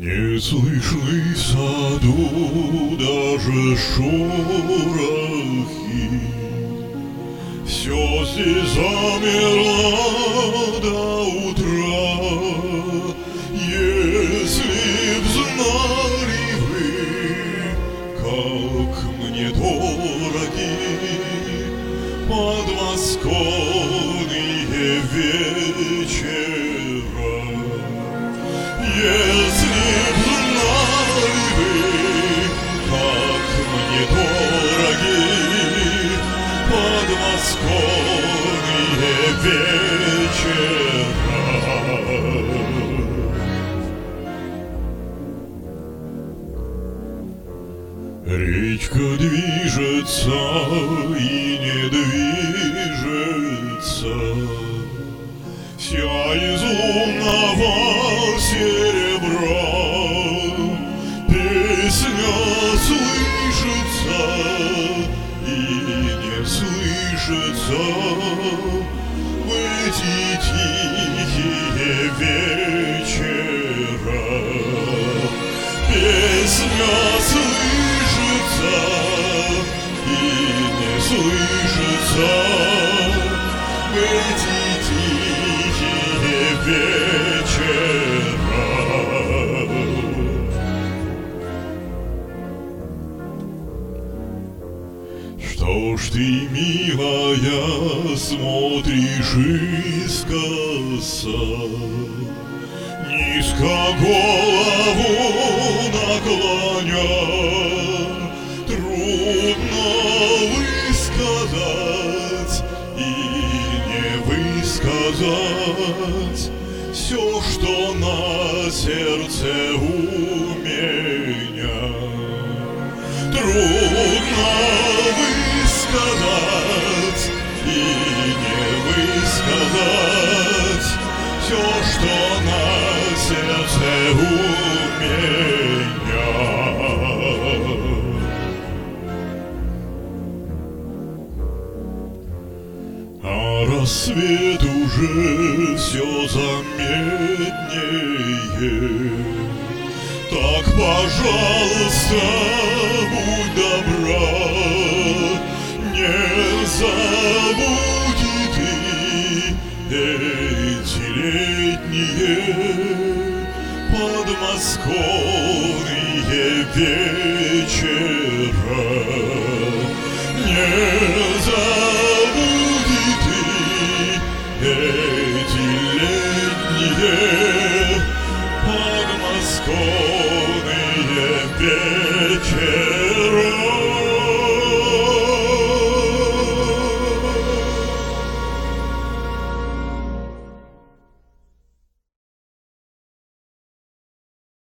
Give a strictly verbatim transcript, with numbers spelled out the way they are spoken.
Не слышны в саду даже шорохи. Все здесь замерло до утра. Если б знали вы, как мне дороги подмосковные вечера. Если б знали вы, как мне дороги подмосковные вечера. Речка движется и не движется, вся из лунного серебра. Песня слышится и не слышится в эти тихие вечера. Песня слышится и не слышится в эти тихие вечера. Что ж ты, милая, смотришь искоса, низко голову наклоня? Трудно высказать и не высказать все, что на сердце у меня. Трудно высказать и не высказать все, что на сердце у меня. А рассвет уже все заметнее. Так, пожалуйста, будь добра, не забудь и ты эти летние подмосковные вечера. Не забудь и ты эти летние подмосковные вечера.